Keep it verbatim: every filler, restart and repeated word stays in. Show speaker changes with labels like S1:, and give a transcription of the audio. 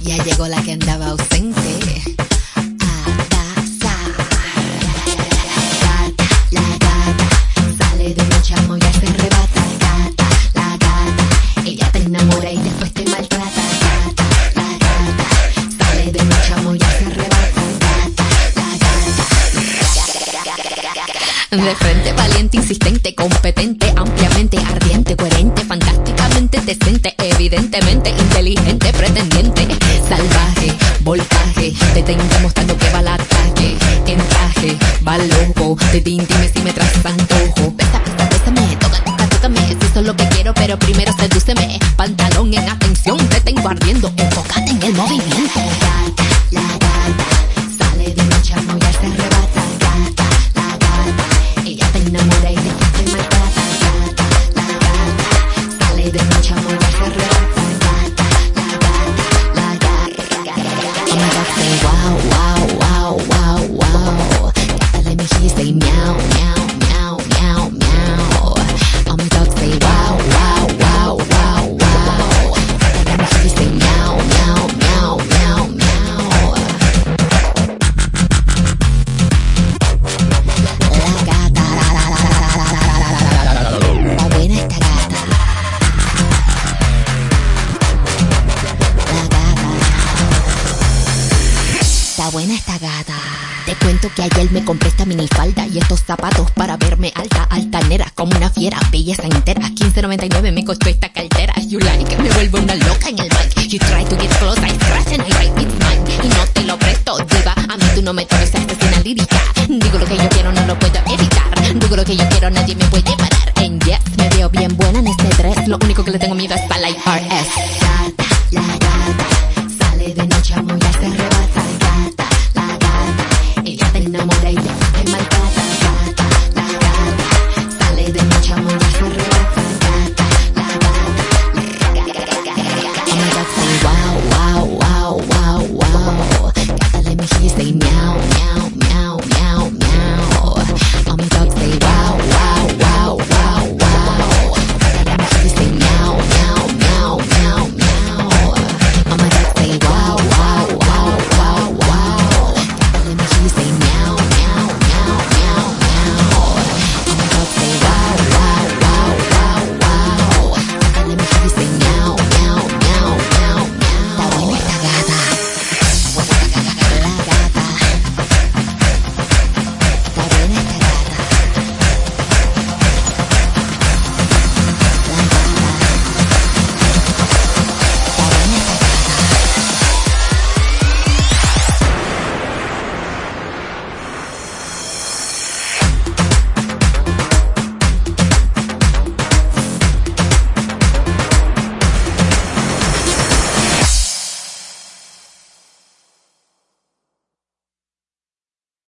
S1: Ya llegó la que andaba ausente. Adasa. Gata, la gata, sale de noche a moya, se arrebata. Gata, la gata, ella te enamora y después te maltrata. Gata, la gata, sale de noche a moya, se arrebata. Gata, la gata. De frente, valiente, insistente, competente, ampliamente ardiente, coherente, fantásticamente decente, evidentemente inteligente, pretendiente, salvaje, voltaje, te tengo mostrando que va al ataque, en traje, va loco, te intime si me traes antojo, besa, besa, bésame, toca, toca, tócame, si eso es lo que quiero, pero primero sedúceme, pantalón en atención, te tengo ardiendo, enfócate en el movimiento. Gata, la gata, sale de noche a moya, se arrebata. Gata, la gata, ella te enamora y después te maltrata. Gata, la gata, sale de noche a moya, se arrebata. Gata, la gata, la gata, oh my God, say wow, wow, wow, wow, wow. Gata, let me hear you say meow, meow, meow, meow, meow. Oh my God, say wow, wow, wow, wow, wow. Gata, let me hear you say meow, meow, meow, meow, meow. La gata, la, la, la, la, la, la, la, la, la, la. Está buena esta gata. La gata. Está buena esta gata. Te cuento que ayer me compré esta minifalda y estos zapatos para verme alta, altanera, como una fiera, belleza entera. quince noventa y nueve me costó esta cartera. You like, me vuelvo una loca en el mic. You try to get close, I scratch and I write it's mine. Y no te lo presto, diva, a mí tú no me toques esta escena lírica. Digo lo que yo quiero, no lo puedo evitar. Digo lo que yo quiero, nadie me puede parar. And yes, me veo bien buena en este dress. Lo único que le tengo miedo es para la I R S.